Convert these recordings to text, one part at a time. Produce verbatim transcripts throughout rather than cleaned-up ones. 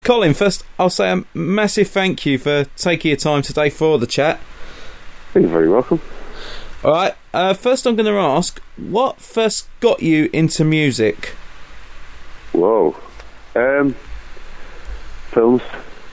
Colin, first I'll say a massive thank you for taking your time today for the chat. You're very welcome. Alright, uh, first I'm going to ask, what first got you into music? Whoa. Um, films.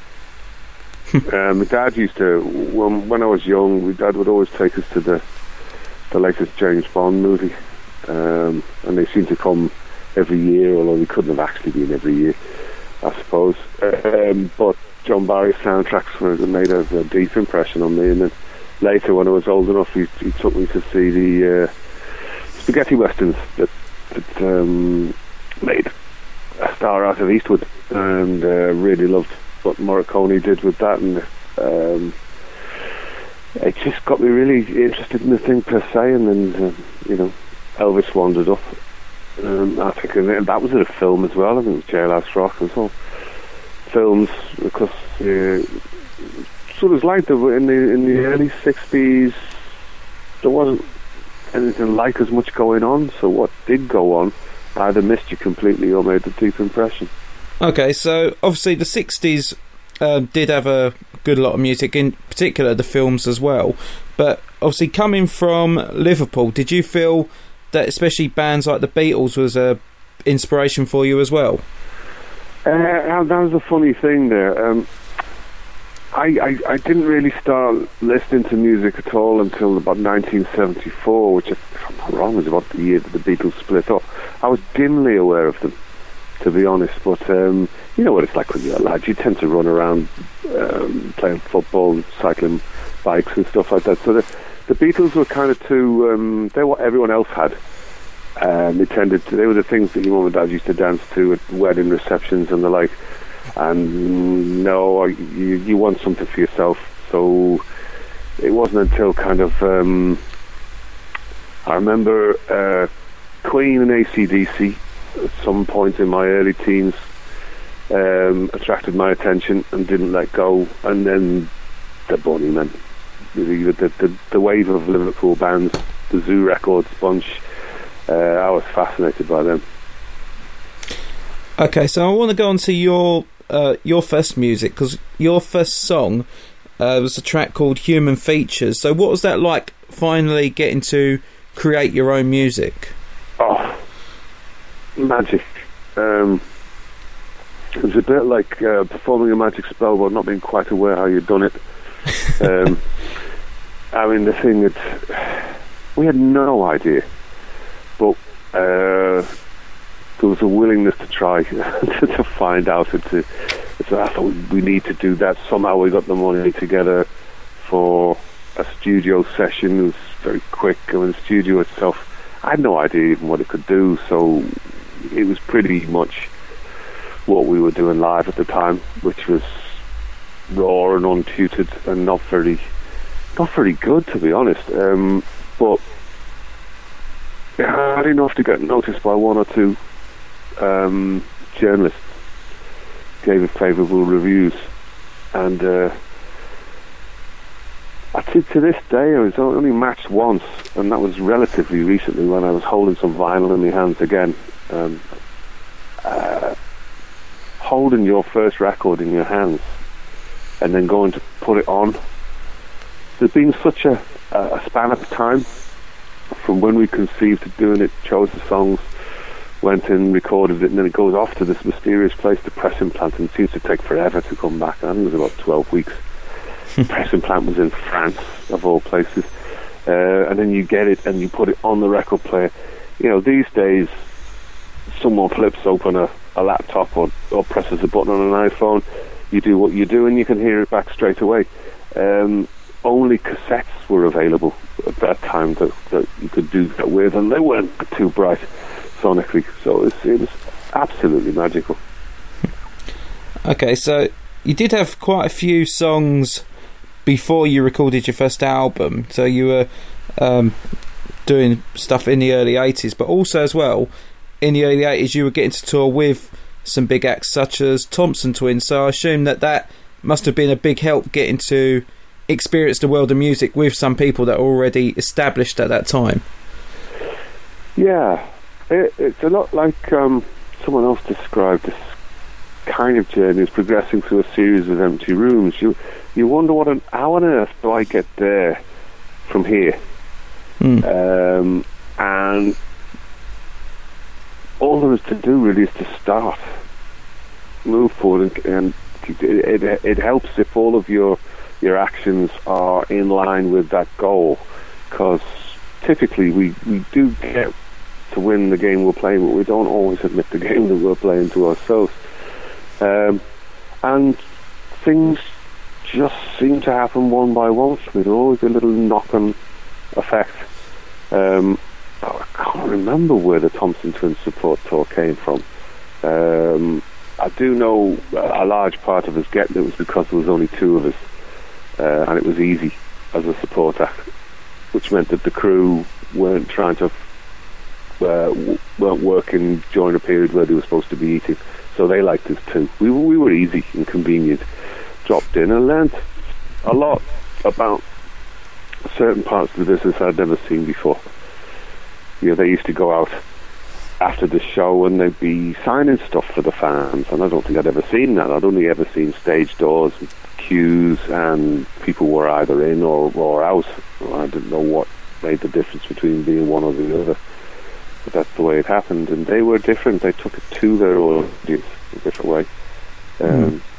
uh, my dad used to, when, when I was young, my dad would always take us to the the latest James Bond movie. Um, and they seemed to come every year, although they couldn't have actually been every year, I suppose. Um, but John Barry's soundtracks were, made a, a deep impression on me. And then later, when I was old enough, he, he took me to see the uh, spaghetti westerns that, that um, made a star out of Eastwood, and uh, really loved what Morricone did with that. And um, it just got me really interested in the thing per se. And then, uh, you know, Elvis wandered up. Um, I think that was in a film as well. I think it was Jailhouse Rock as well. Films, because uh, sort of like the in the in the early sixties, there wasn't anything like as much going on. So what did go on either missed you completely or made a deep impression. Okay, so obviously the sixties uh, did have a good lot of music, in particular the films as well. But obviously coming from Liverpool, did you feel that especially bands like the Beatles was a inspiration for you as well? Uh, that was a funny thing there. Um, I, I I didn't really start listening to music at all until about nineteen seventy-four, which, if I'm not wrong, was about the year that the Beatles split up. I was dimly aware of them, to be honest, but um, you know what it's like when you're a lad. You tend to run around um, playing football, cycling bikes and stuff like that. So the, the Beatles were kind of too... Um, they were what everyone else had. Um, they tended to, they were the things that your mum and dad used to dance to at wedding receptions and the like. And no, you, you want something for yourself. So it wasn't until kind of... Um, I remember uh, Queen and A C D C at some point in my early teens um, attracted my attention and didn't let go. And then the Bunnymen, the, the, the, the wave of Liverpool bands, the Zoo Records bunch, uh, I was fascinated by them. Okay, so I want to go on to your uh, your first music, because your first song uh, was a track called Human Features. So what was that like, finally getting to create your own music? Oh, magic. Um, it was a bit like uh, performing a magic spell but not being quite aware how you'd done it. um, I mean, the thing that we had no idea, but uh, there was a willingness to try to, to find out and to, so I thought we need to do that. Somehow we got the money together for a studio session. It was very quick. I mean, the studio itself, I had no idea even what it could do, so it was pretty much what we were doing live at the time, which was raw and untutored and not very not very good, to be honest. Um, but it had enough to get noticed by one or two um, journalists. Gave it favourable reviews, and uh, to, to this day I was only matched once, and that was relatively recently when I was holding some vinyl in my hands again. Um, uh, holding your first record in your hands and then going to put it on. There's been such a, a span of time from when we conceived of doing it, chose the songs, went in, recorded it, and then it goes off to this mysterious place, the press implant, and it seems to take forever to come back. I think it was about twelve weeks. Press implant was in France, of all places. Uh, and then you get it and you put it on the record player. You know, these days, someone flips open a, a laptop or, or presses a button on an iPhone, you do what you do and you can hear it back straight away. Um, only cassettes were available at that time that, that you could do that with, and they weren't too bright sonically, so it was, it was absolutely magical. Okay, so you did have quite a few songs before you recorded your first album, so you were um, doing stuff in the early eighties, but also as well in the early eighties you were getting to tour with some big acts such as Thompson Twins, so I assume that that must have been a big help getting to experience the world of music with some people that were already established at that time. Yeah, it, it's a lot like um, someone else described this kind of journey is progressing through a series of empty rooms. You you wonder what on how on earth do I get there from here? Mm. Um, and all there is to do really is to start, move forward, and, and it, it, it helps if all of your your actions are in line with that goal, because typically we, we do get to win the game we're playing, but we don't always admit the game that we're playing to ourselves. Um, and things just seem to happen one by one. There's always a little knock-on effect. Um, I can't remember where the Thompson Twins support tour came from. Um, I do know a large part of us getting it was because there was only two of us, uh, and it was easy as a support act, which meant that the crew weren't trying to uh, weren't working during a period where they were supposed to be eating, so they liked us too. We we were easy and convenient. Dropped in and learnt a lot about certain parts of the business I'd never seen before. You know, they used to go out after the show and they'd be signing stuff for the fans, and I don't think I'd ever seen that. I'd only ever seen stage doors, queues, and people were either in or, or out. I didn't know what made the difference between being one or the other, but that's the way it happened. And they were different. They took it to their audience a different way. Um, mm.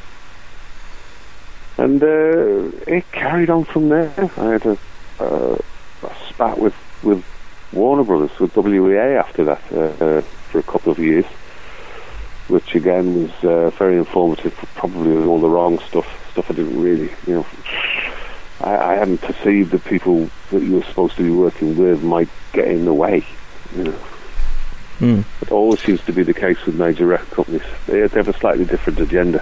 And uh, it carried on from there. I had a, uh, a spat with, with Warner Brothers, with W E A after that, uh, uh, for a couple of years, which again was uh, very informative, probably with all the wrong stuff, stuff I didn't really, you know, I, I hadn't perceived that people that you were supposed to be working with might get in the way, you know. Mm. It always seems to be the case with major record companies. They, they have a slightly different agenda.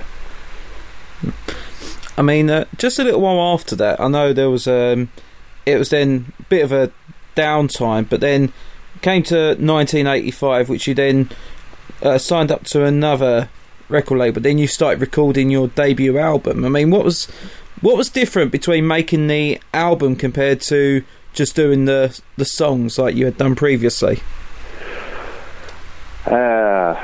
I mean, uh, just a little while after that, I know there was, um, it was then a bit of a downtime, but then came to nineteen eighty-five, which you then uh, signed up to another record label. Then you started recording your debut album. I mean, what was what was different between making the album compared to just doing the the songs like you had done previously? Uh,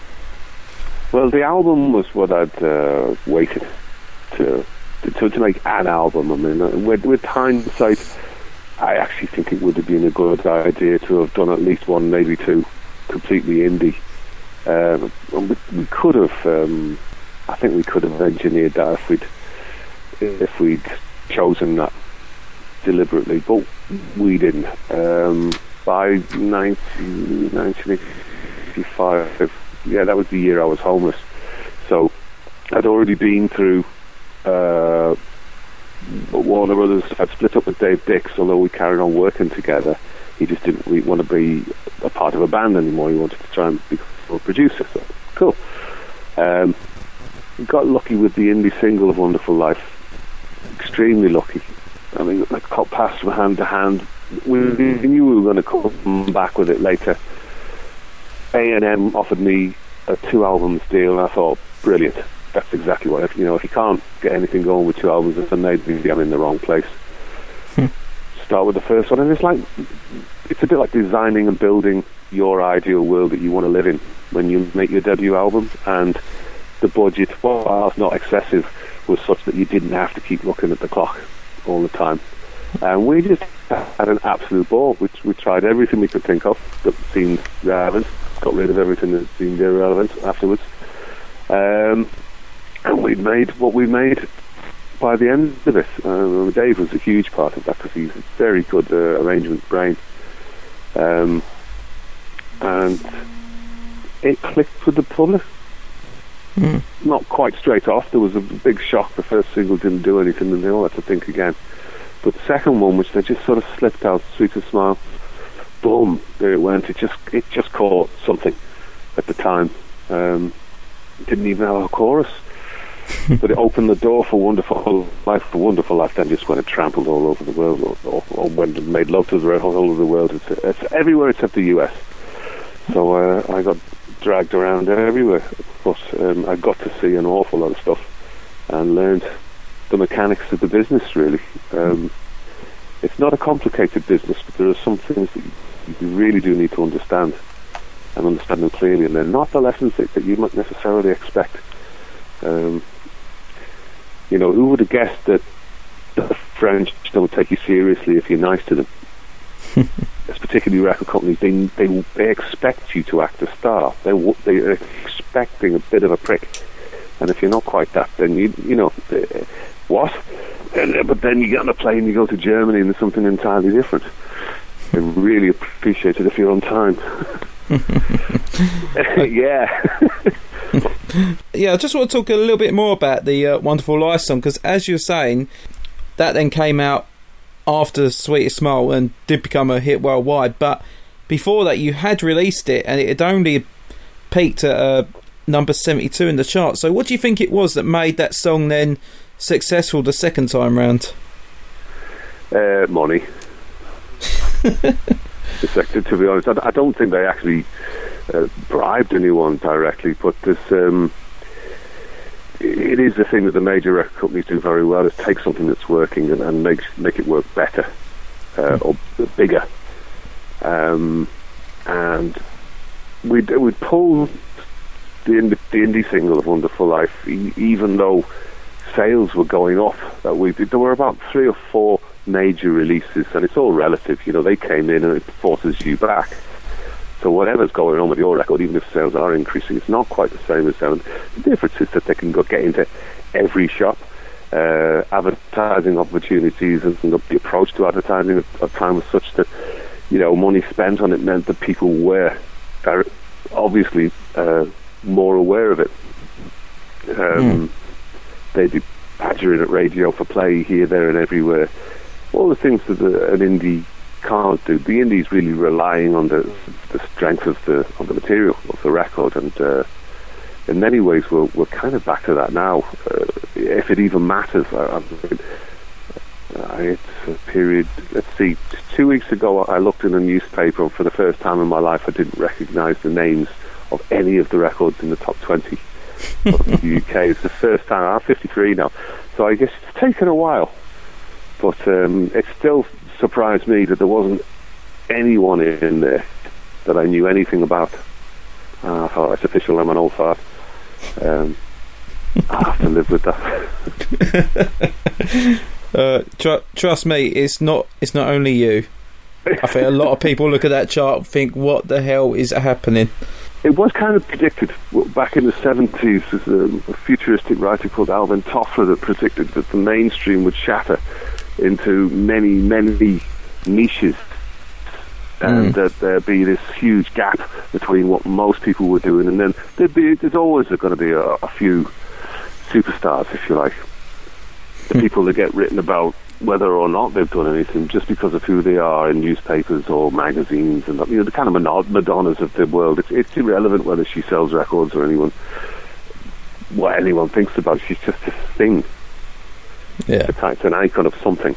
well, the album was what I'd uh, waited to, to to make an album. I mean, with, with hindsight, I actually think it would have been a good idea to have done at least one, maybe two, completely indie. Um, we, we could have, um, I think we could have engineered that if we'd, if we'd chosen that deliberately, but we didn't. Um, by nineteen eighty-five, yeah, that was the year I was homeless. So I'd already been through uh, Warner Brothers. I'd split up with Dave Dix, although we carried on working together. He just didn't really want to be a part of a band anymore. He wanted to try and become a producer. So cool. Um, got lucky with the indie single of Wonderful Life. Extremely lucky. I mean, it got passed from hand to hand. We knew we were going to come back with it later. A and M offered me a two albums deal, and I thought, brilliant. That's exactly what, you know, if you can't get anything going with two albums, then maybe I'm in the wrong place. Hmm. Start with the first one, and it's like, it's a bit like designing and building your ideal world that you want to live in when you make your debut album, and the budget, while not excessive, was such that you didn't have to keep looking at the clock all the time. And we just had an absolute ball. We, we tried everything we could think of that seemed relevant, got rid of everything that seemed irrelevant afterwards. Um, and we made what we made by the end of it. Um, Dave was a huge part of that because he's a very good uh, arrangement brain. Um, and it clicked with the public. Mm. Not quite straight off. There was a big shock. The first single didn't do anything, and they all had to think again. But the second one, which they just sort of slipped out, Sweet as Smile, boom, there it went. It just it just caught something at the time. Um, didn't even have a chorus, but it opened the door for Wonderful Life. For Wonderful Life then just went and trampled all over the world, or, or, or went and made love to the whole of the world. It's, it's everywhere except the U S. So uh, I got dragged around everywhere, but um, I got to see an awful lot of stuff and learned the mechanics of the business, really. Um, it's not a complicated business, but there are some things that you really do need to understand, and understand them clearly, and they're not the lessons that, that you might necessarily expect Um, you know, who would have guessed that the French don't take you seriously if you're nice to them? It's particularly record companies. They they they expect you to act a star. They they're expecting a bit of a prick, and if you're not quite that, then you you know uh, what? And, uh, but then you get on a plane, you go to Germany, and there's something entirely different. They really appreciate it if you're on time. Yeah. Yeah, I just want to talk a little bit more about the uh, Wonderful Life song, because as you're saying, that then came out after Sweetest Smile and did become a hit worldwide, but before that you had released it and it had only peaked at uh, number seventy-two in the chart. So what do you think it was that made that song then successful the second time round? Uh, money. To, to be honest, I, I don't think they actually uh, bribed anyone directly, but this um, it is the thing that the major record companies do very well, is take something that's working and, and make make it work better uh, or bigger. Um, and we'd, we'd pull the, indie, the indie single of Wonderful Life, e- even though sales were going up. That we there were about three or four major releases, and it's all relative. You know, they came in and it forces you back. So whatever's going on with your record, even if sales are increasing, it's not quite the same as them. The difference is that they can go get into every shop. Uh, advertising opportunities and the approach to advertising at a time was such that, you know, money spent on it meant that people were very obviously uh, more aware of it. Um, mm. They'd be badgering at radio for play here, there and everywhere. All the things that the, an indie can't do. The indie's really relying on the the strength of the of the material of the record, and uh, in many ways we're we're kind of back to that now. Uh, if it even matters, I, I, it's a period. Let's see. Two weeks ago, I looked in a newspaper, and for the first time in my life, I didn't recognise the names of any of the records in the top twenty of the U K. It's the first time. I'm fifty-three now, so I guess it's taken a while, but um, it still surprised me that there wasn't anyone in there that I knew anything about. Uh, I thought, it's official, I'm an old fart. Um, I have to live with that. uh, tr- trust me, it's not it's not only you. I think a lot of people look at that chart and think, what the hell is happening? It was kind of predicted back in the seventies. There's a, a futuristic writer called Alvin Toffler that predicted that the mainstream would shatter into many, many niches, and mm. that there'd be this huge gap between what most people were doing, and then there'd be there's always going to be a, a few superstars, if you like, the mm. people that get written about whether or not they've done anything just because of who they are in newspapers or magazines, and you know, the kind of Madonnas of the world. It's, it's irrelevant whether she sells records or anyone what anyone thinks about. She's just this thing. Yeah, it's an icon of something.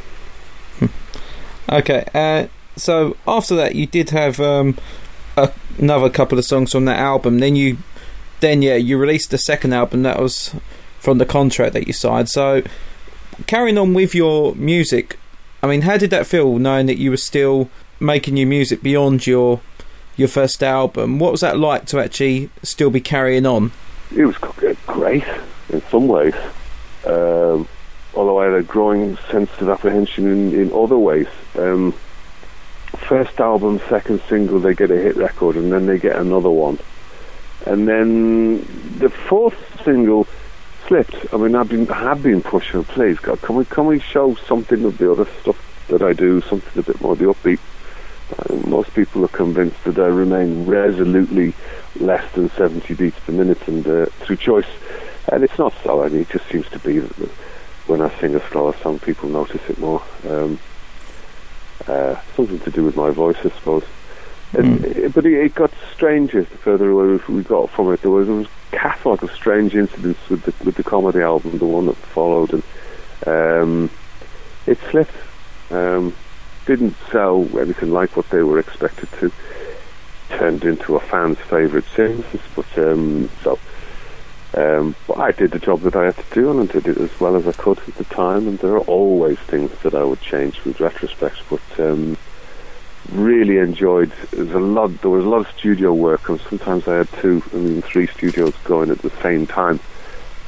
Okay, uh, so after that, you did have um, a, another couple of songs from that album. Then you, then yeah, you released the second album that was from the contract that you signed. So, carrying on with your music, I mean, how did that feel, knowing that you were still making your music beyond your your first album? What was that like to actually still be carrying on? It was great in some ways. Um, although I had a growing sense of apprehension in, in other ways. Um, first album, second single, they get a hit record, and then they get another one. And then the fourth single slipped. I mean, I've been, I have been pushing, please, God, can we, can we show something of the other stuff that I do, something a bit more the upbeat? Uh, most people are convinced that I remain resolutely less than seventy beats per minute, and uh, through choice. And it's not so. I mean, it just seems to be that when I sing a slower song, people notice it more. Um, uh, something to do with my voice, I suppose. Mm. It, it, but it, it got stranger the further away we got from it. There was, there was a catalogue of strange incidents with the, with the comedy album, the one that followed, and um, it slipped. Um, didn't sell anything like what they were expected to. Turned into a fan's favourite since, but um, so. Um, but I did the job that I had to do, and I did it as well as I could at the time. And there are always things that I would change with retrospect, but um, really enjoyed. There was a lot. There was a lot of studio work, and sometimes I had two, I mean, three studios going at the same time.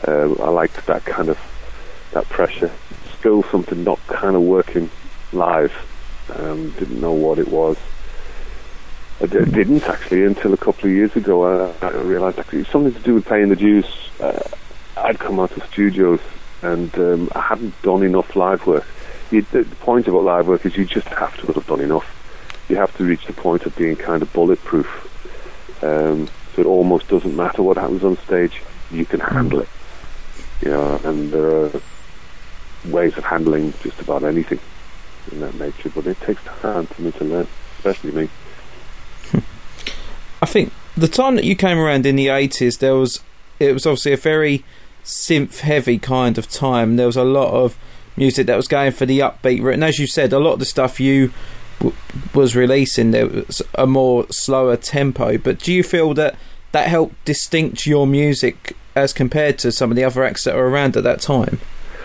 Um, I liked that kind of that pressure. Still something not kind of working live. Um, didn't know what it was. I d- didn't actually until a couple of years ago. Uh, I realised actually it was something to do with paying the dues. Uh, I'd come out of studios and um, I hadn't done enough live work. You, the point about live work is you just have to have done enough. You have to reach the point of being kind of bulletproof. Um, so it almost doesn't matter what happens on stage. You can handle it. You know, and there are ways of handling just about anything in that nature, but it takes time for me to learn, especially me. I think the time that you came around in the eighties, there was it was obviously a very synth heavy kind of time. There was a lot of music that was going for the upbeat route, and as you said, a lot of the stuff you w- was releasing, there was a more slower tempo. But do you feel that that helped distinct your music as compared to some of the other acts that were around at that time?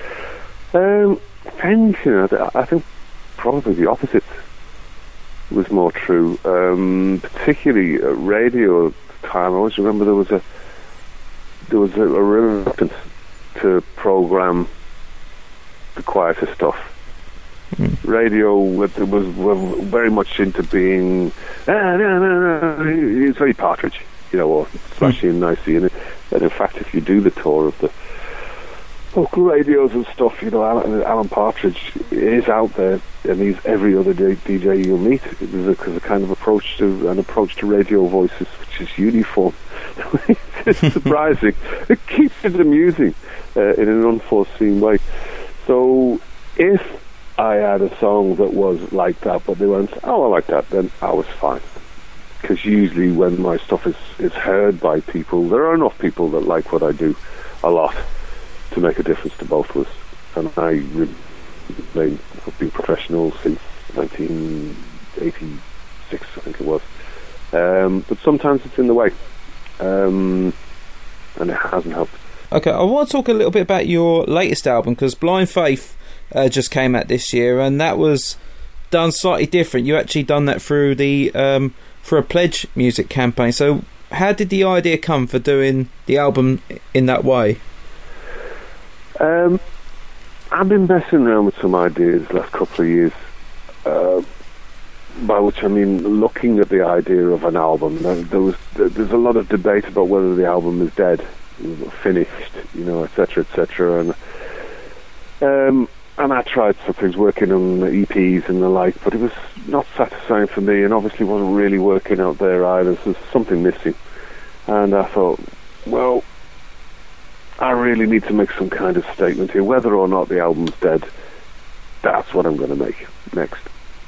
Um, and, you know, I think probably the opposite was more true. Um, particularly at radio at the time, I always remember there was a there was a, a reluctance to program the quieter stuff. Mm. Radio was, was, was very much into being ah, no, no, no. It's very Partridge, you know, or flashy mm. and nicey. And, and in fact, if you do the tour of the local radios and stuff, you know, Alan, Alan Partridge is out there, and he's every other D J you'll meet. There's a, a kind of approach to an approach to radio voices which is uniform. It's surprising. It keeps it amusing uh, in an unforeseen way. So if I had a song that was like that, but they went, "Oh, I like that," then I was fine. Because usually when my stuff is, is heard by people, there are enough people that like what I do a lot to make a difference to both of us. And I remain, I've been professional since nineteen eighty-six, I think it was. Um, but sometimes it's in the way, um, and it hasn't helped. Okay, I want to talk a little bit about your latest album, because Blind Faith uh, just came out this year, and that was done slightly different. You actually done that through the um, for a Pledge Music campaign. So how did the idea come for doing the album in that way? Um, I've been messing around with some ideas the last couple of years, uh, by which I mean looking at the idea of an album. There, there was there's a lot of debate about whether the album is dead, finished, you know, et cetera, et cetera. And um, and I tried some things, working on E Ps and the like, but it was not satisfying for me, and obviously wasn't really working out there either. So there's something missing, and I thought, well, I really need to make some kind of statement here. Whether or not the album's dead, that's what I'm going to make next.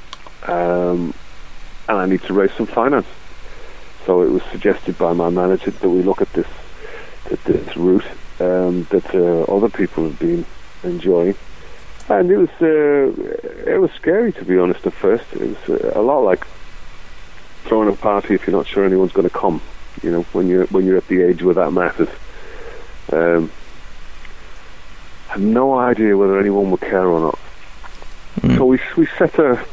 Um, and I need to raise some finance. So it was suggested by my manager that we look at this at this route um, that uh, other people have been enjoying. And it was uh, it was scary, to be honest, at first. It was uh, a lot like throwing a party if you're not sure anyone's going to come. You know, when you're when you're at the age where that matters. Um, I had no idea whether anyone would care or not. Mm. So we we set a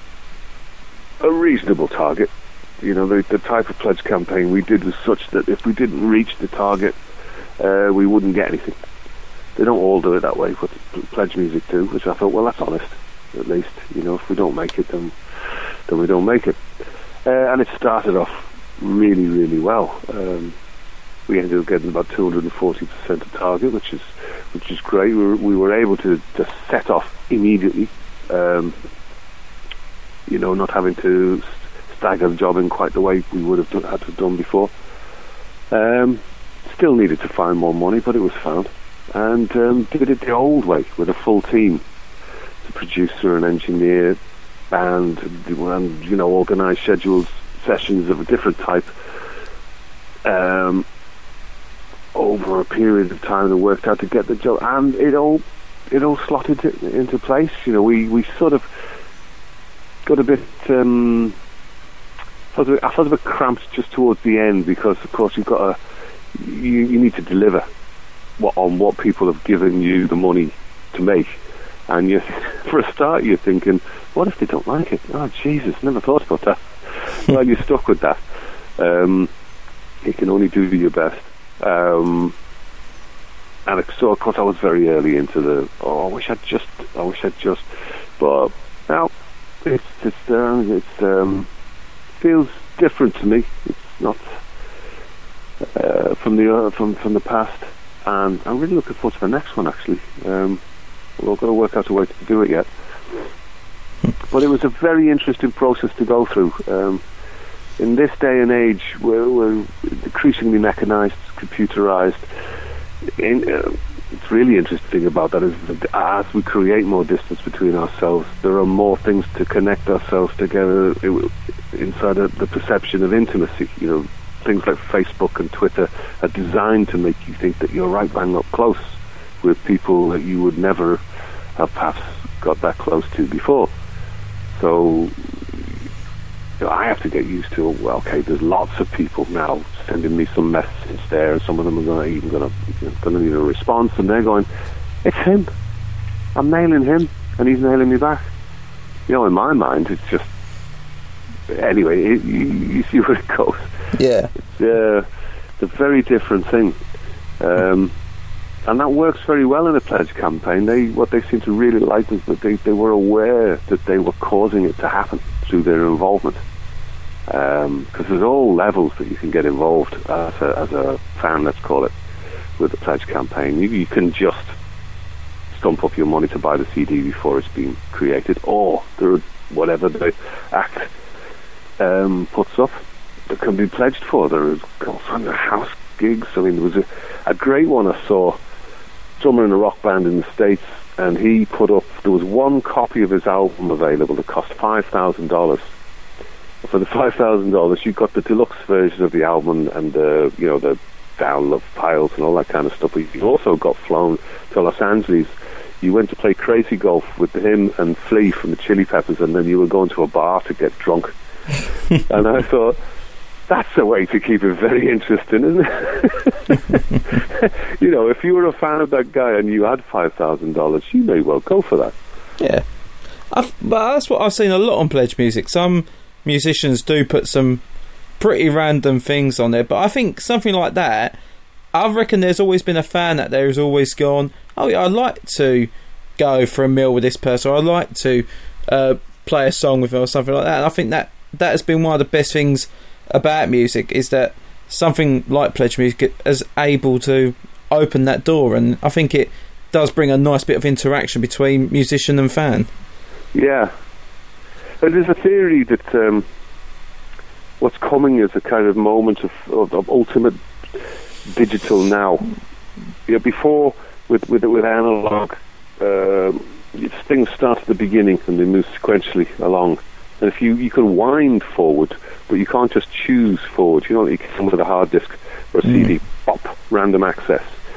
a reasonable target. You know, the, the type of pledge campaign we did was such that if we didn't reach the target, uh, we wouldn't get anything. They don't all do it that way, but Pledge Music do, which I thought, well, that's honest, at least. You know, if we don't make it, then then we don't make it. Uh, and it started off really, really well. Um, we ended up getting about two hundred forty percent of target, which is which is great. We were, we were able to just set off immediately, um, you know, not having to stagger the job in quite the way we would have done, had to have done before. Um, still needed to find more money, but it was found. And um, did it the old way, with a full team, the producer and engineer, band, and, you know, organised scheduled sessions of a different type, um, over a period of time that worked out to get the job, and it all it all slotted into place. You know, we, we sort of got a bit um, I felt a bit, I felt a bit cramped just towards the end, because of course you've got to you, you need to deliver what on what people have given you the money to make, and you for a start you're thinking, what if they don't like it? Oh Jesus, never thought about that. Well, you're stuck with that. Um, you can only do your best. Um, and it, so of course I was very early into the. Oh, I wish I'd just. I wish I'd just. But now it's it's um, it's um, feels different to me. It's not uh, from the uh, from from the past, and I'm really looking forward to the next one. Actually, um, we're going to work out a way to do it yet. But it was a very interesting process to go through. Um, in this day and age, we're, we're increasingly mechanised, computerised. In, uh, it's really interesting about that is that as we create more distance between ourselves, there are more things to connect ourselves together inside of the perception of intimacy. You know, things like Facebook and Twitter are designed to make you think that you're right bang up close with people that you would never have perhaps got that close to before. So you know, I have to get used to, well, okay, there's lots of people now sending me some messages there, and some of them are going to even going to you know, going to need a response, and they're going, it's him. I'm nailing him, and he's nailing me back. You know, in my mind, it's just anyway. It, you, you see where it goes. Yeah, it's, uh, it's a very different thing. Um, And that works very well in a pledge campaign. They what they seem to really like is that they, they were aware that they were causing it to happen through their involvement. Because um, there's all levels that you can get involved as a, as a fan, let's call it, with the pledge campaign. You, you can just stump up your money to buy the C D before it's been created, or there, whatever the act um, puts up that can be pledged for. There are all kinds of house gigs. I mean, there was a, a great one I saw. Drummer in a rock band in the States, and he put up, there was one copy of his album available that cost five thousand dollars. For the five thousand dollars, you got the deluxe version of the album and the, you know, the download files and all that kind of stuff. But you also got flown to Los Angeles. You went to play Crazy Golf with him and Flea from the Chili Peppers, and then you were going to a bar to get drunk. And I thought, that's a way to keep it very interesting, isn't it? You know, if you were a fan of that guy and you had five thousand dollars, you may well go for that. Yeah. I've, but that's what I've seen a lot on Pledge Music. Some musicians do put some pretty random things on there, but I think something like that, I reckon there's always been a fan out there who's always gone, oh yeah, I'd like to go for a meal with this person, or I'd like to uh, play a song with them or something like that. And I think that that has been one of the best things about music, is that something like Pledge Music is able to open that door, and I think it does bring a nice bit of interaction between musician and fan. Yeah. But there's a theory that um, what's coming is a kind of moment of, of, of ultimate digital now. You know, before, with with, with analog, uh, things start at the beginning and they move sequentially along. And if you, you can wind forward, but you can't just choose forward. You know, you can with a hard disk or a mm. C D, pop, random access.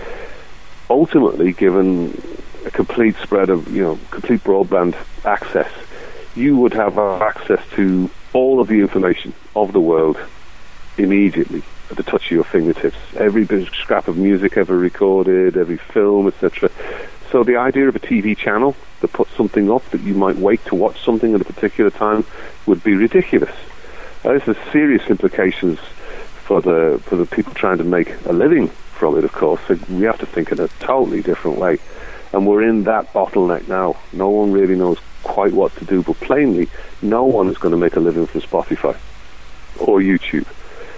Ultimately, given a complete spread of, you know, complete broadband access, you would have access to all of the information of the world immediately at the touch of your fingertips. Every bit of scrap of music ever recorded, every film, et cetera. So the idea of a T V channel that puts something up that you might wait to watch something at a particular time would be ridiculous. Uh, this has serious implications for the for the people trying to make a living from it, of course. So we have to think in a totally different way. And we're in that bottleneck now. No one really knows quite what to do, but plainly, no one is going to make a living from Spotify or YouTube.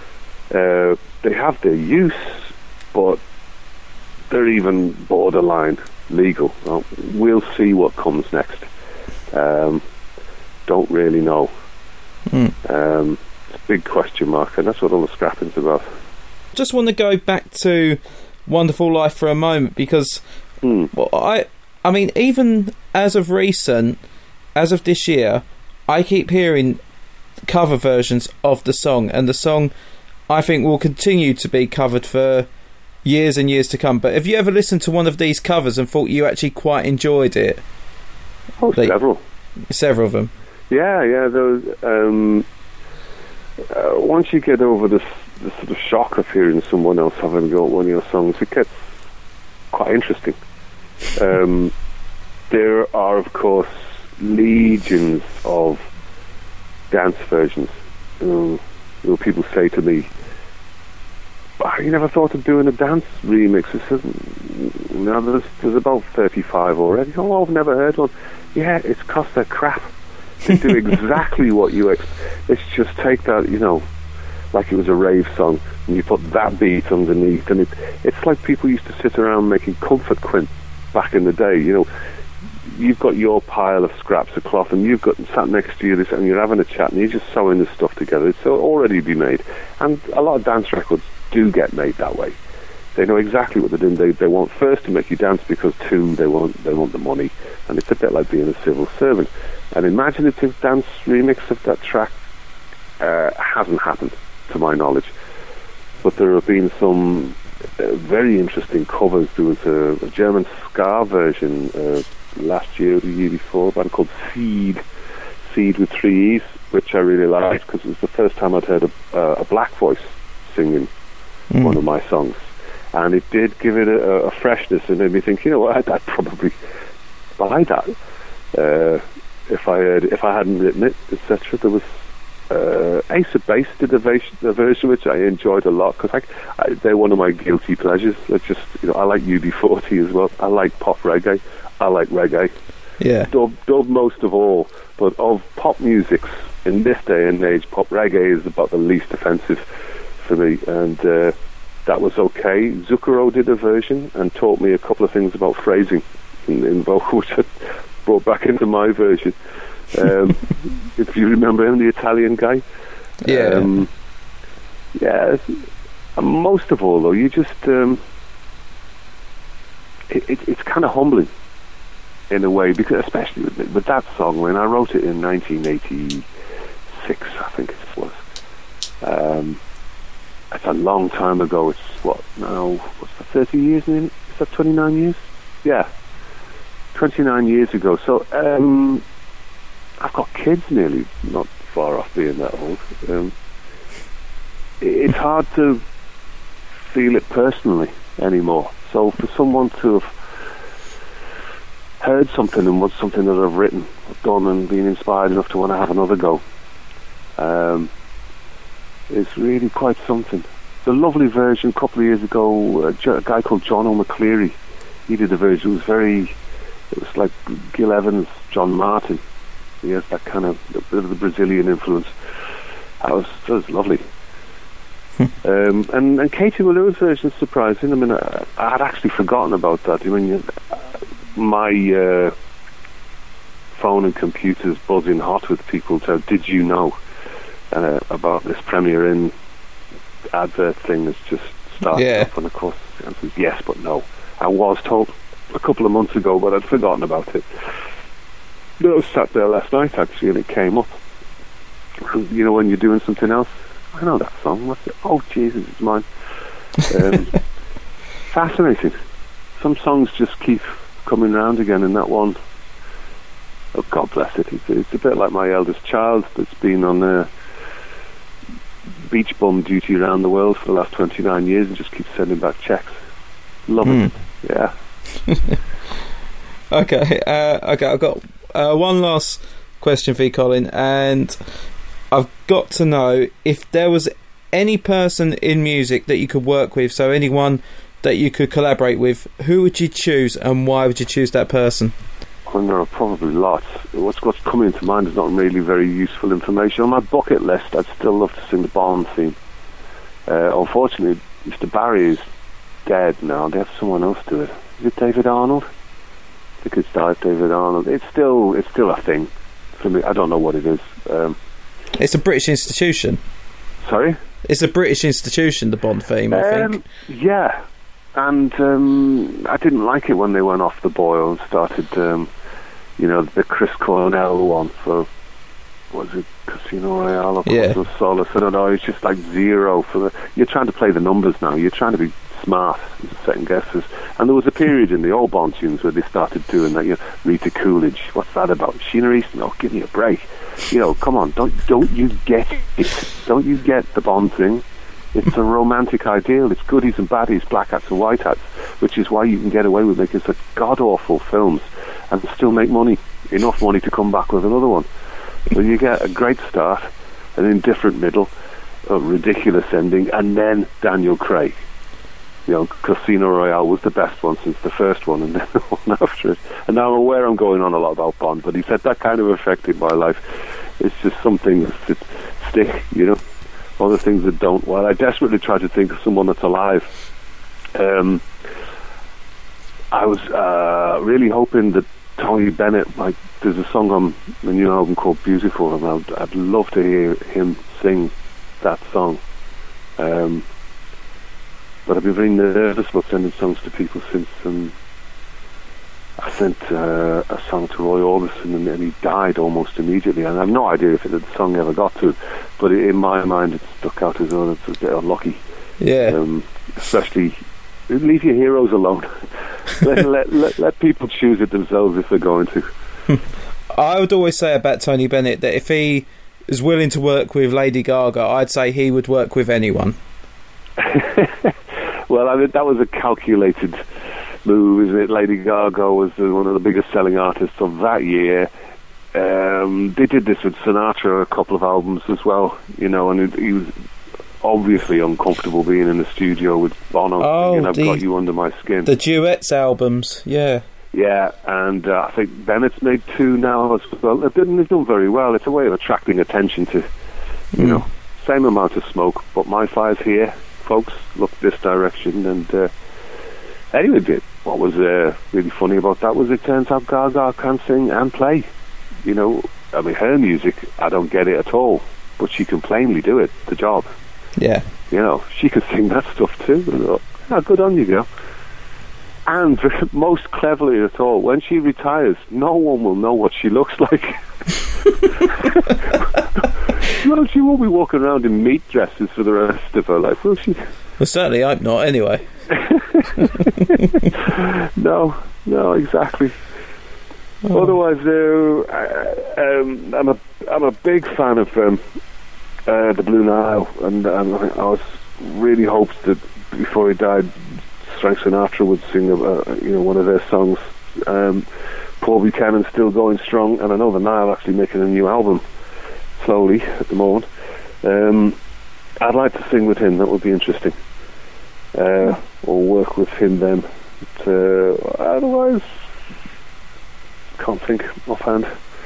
Uh, they have their use, but they're even borderline legal. Well, we'll see what comes next. Um, don't really know. Mm. Um, it's a big question mark, and that's what all the scrapping's about. Just want to go back to Wonderful Life for a moment, because mm. well, I, I mean, even as of recent, as of this year, I keep hearing cover versions of the song, and the song, I think, will continue to be covered for years and years to come. But have you ever listened to one of these covers and thought you actually quite enjoyed it? Oh, like, several. Several of them. Yeah, yeah. Those. Um, uh, once you get over this, this sort of shock of hearing someone else having a go at one of your songs, it gets quite interesting. Um, there are, of course, legions of dance versions. Um, you know, people say to me, oh, you never thought of doing a dance remix? I said, no, there's, there's about thirty-five already. Oh, I've never heard one. Yeah, it's cost their crap. They do exactly what you expect. It's just take that, you know, like it was a rave song, and you put that beat underneath, and it, it's like people used to sit around making comfort quints back in the day. You know, you've got your pile of scraps of cloth, and you've got sat next to you this, and you're having a chat, and you're just sewing this stuff together. It's already be made, and a lot of dance records do get made that way. They know exactly what they're doing. They they want first to make you dance, because two, they want they want the money, and it's a bit like being a civil servant. An imaginative dance remix of that track uh, hasn't happened, to my knowledge, but there have been some uh, very interesting covers. There was a, a German ska version uh, last year or the year before, a band called Seed, Seed with three E's, which I really liked, because it was the first time I'd heard a, uh, a black voice singing mm. one of my songs, and it did give it a, a freshness, and made me think, you know what, I'd, I'd probably buy that uh, if I had, if I hadn't written it, et cetera. There was uh, Ace of Base did a, version, a version which I enjoyed a lot, because I, I, they're one of my guilty pleasures. It's just, you know, I like U B forty as well. I like pop reggae. I like reggae. Yeah. Dub, dub most of all, but of pop musics in this day and age, pop reggae is about the least offensive for me, and uh, that was okay. Zucchero did a version and taught me a couple of things about phrasing in, in vocal, which I brought back into my version. Um, if you remember him, the Italian guy. Yeah. Um, yeah. And most of all, though, you just um, it, it, it's kind of humbling in a way, because especially with, with that song, when I wrote it in nineteen eighty-six, I think it was. Um, it's a long time ago. It's what now? What's the thirty years? In? Is that twenty-nine years? Yeah, twenty-nine years ago. So um, I've got kids nearly not far off being that old. Um, it, it's hard to feel it personally anymore. So for someone to have heard something and was something that I've written, I've done, and been inspired enough to want to have another go, um, it's really quite something. The lovely version a couple of years ago, uh, a guy called John O'Mcleary, he did a version. It was very, it was like Gil Evans, John Martin. He has that kind of a bit of the Brazilian influence. That was, that was lovely. um, and, and Katie Maloo's version is surprising. I mean, I, I had actually forgotten about that. I mean, you, my uh, phone and computer's buzzing hot with people. So, did you know uh, about this Premier Inn advert thing that's just started yeah. up? And of course, the answer is yes, but no. I was told a couple of months ago, but I'd forgotten about it. But I was sat there last night, actually, and it came up. And, you know, when you're doing something else, I know that song. What's it? Oh, Jesus, it's mine. Um, fascinating. Some songs just keep coming round again, and that one, oh, God bless it, it's, it's a bit like my eldest child that's been on uh, beach bum duty around the world for the last twenty-nine years and just keeps sending back checks. Love mm. it. Yeah. okay, uh, okay, I've got uh, one last question for you, Colin, and I've got to know if there was any person in music that you could work with, so anyone that you could collaborate with, who would you choose and why would you choose that person? Well, there are probably lots. What's, what's coming to mind is not really very useful information. On my bucket list, I'd still love to sing the Bond theme. Uh, unfortunately, Mister Barry is dead now. They have someone else do it. Is it David Arnold? I think it's David Arnold. It's still, it's still a thing for me. I don't know what it is. Um, it's a British institution. Sorry? It's a British institution, the Bond theme, I um, think. Yeah. And um, I didn't like it when they went off the boil and started, um, you know, the Chris Cornell one for, was it Casino Royale or yeah. Quantum of Solace? I don't know. It's just like zero for the. You're trying to play the numbers now. You're trying to be smart, second guesses. And there was a period in the old Bond tunes where they started doing that. You know, Rita Coolidge. What's that about? Sheena Easton. Oh, give me a break. You know, come on. Don't don't you get it? Don't you get the Bond thing? It's a romantic ideal. It's goodies and baddies, black hats and white hats, which is why you can get away with making such god-awful films and still make money, enough money to come back with another one. So you get a great start, an indifferent middle, a ridiculous ending, and then Daniel Craig. You know, Casino Royale was the best one since the first one, and then the one after it. And now I'm aware I'm going on a lot about Bond, but he said that kind of affected my life. It's just some things that stick, you know, other things that don't. While I desperately try to think of someone that's alive, um, I was uh, really hoping that Tony Bennett, like, there's a song on the new album called Beautiful, and I'd, I'd love to hear him sing that song. Um, but I've been very nervous about sending songs to people since, and I sent uh, a song to Roy Orbison, and, and he died almost immediately, and I have no idea if it, the song ever got to, but in my mind it stuck out as though it's a bit unlucky. Yeah. Um, especially, leave your heroes alone. let, let, let, let people choose it themselves if they're going to. I would always say about Tony Bennett that if he is willing to work with Lady Gaga, I'd say he would work with anyone. Well, I mean, that was a calculated move, isn't it? Lady Gaga was uh, one of the biggest selling artists of that year. Um, they did this with Sinatra, a couple of albums as well, you know, and it, he was obviously uncomfortable being in the studio with Bono. Oh, and I've the, got you under my skin. The duets albums, yeah. Yeah, and uh, I think Bennett's made two now as well. They've done, they've done very well. It's a way of attracting attention to, you mm. know, same amount of smoke, but my fire's here, folks. Look this direction. And uh, anyway, bit, what was uh, really funny about that was it turns out Gaga can sing and play. You know, I mean, her music, I don't get it at all, but she can plainly do it, the job. Yeah. You know, she could sing that stuff too. And, oh, oh, good on you, girl. And most cleverly at all, when she retires, no one will know what she looks like. Well, she won't be walking around in meat dresses for the rest of her life, will she? Well, certainly I'm not, anyway. no, no, exactly. Oh. Otherwise, uh, I, um, I'm a I'm a big fan of um, uh, the Blue Nile, and um, I was really hoped that before he died, Frank Sinatra would sing, uh, you know, one of their songs. Um, Paul Buchanan's still going strong, and I know the Nile actually making a new album slowly at the moment. Um, I'd like to sing with him. That would be interesting. Uh, or work with him then. But, uh, otherwise, can't think offhand.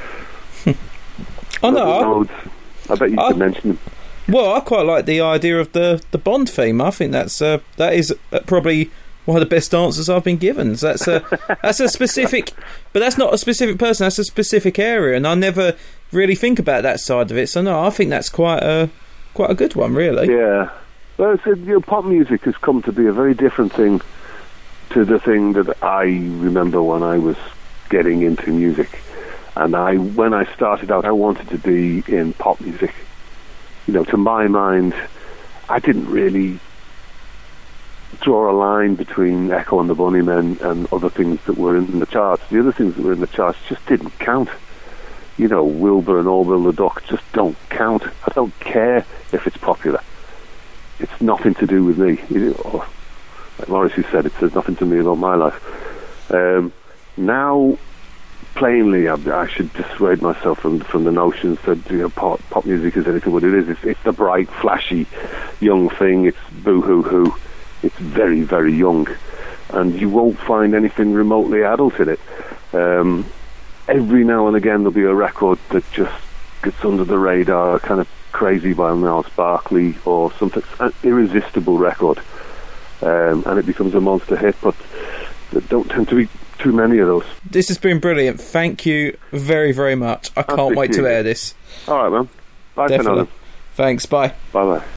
Oh no, I bet you I, could mention them. Well, I quite like the idea of the, the Bond theme. I think that's uh, that is probably one of the best answers I've been given. So that's a that's a specific, but that's not a specific person. That's a specific area, and I never really think about that side of it. So no, I think that's quite a quite a good one, really. Yeah. Well, it's, you know, pop music has come to be a very different thing to the thing that I remember when I was getting into music. And I, when I started out, I wanted to be in pop music. You know, to my mind, I didn't really draw a line between Echo and the Bunnymen and other things that were in the charts. The other things that were in the charts just didn't count. You know, Wilbur and Orville the Duck just don't count. I don't care if it's popular. It's nothing to do with me. Or, like Morrissey said, it says nothing to me about my life. Um, now, plainly, I, I should dissuade myself from from the notions that, you know, pop, pop music is anything what it is. It's, it's the bright, flashy, young thing. It's boo-hoo-hoo. It's very, very young. And you won't find anything remotely adult in it. Um, every now and again, there'll be a record that just gets under the radar, kind of Crazy by Miles Barkley or something, an irresistible record, um, and it becomes a monster hit, but there don't tend to be too many of those. This has been brilliant. Thank you very, very much. I can't wait to air this. All right, man. Bye. Definitely. For now, then. Thanks. Bye. Bye-bye.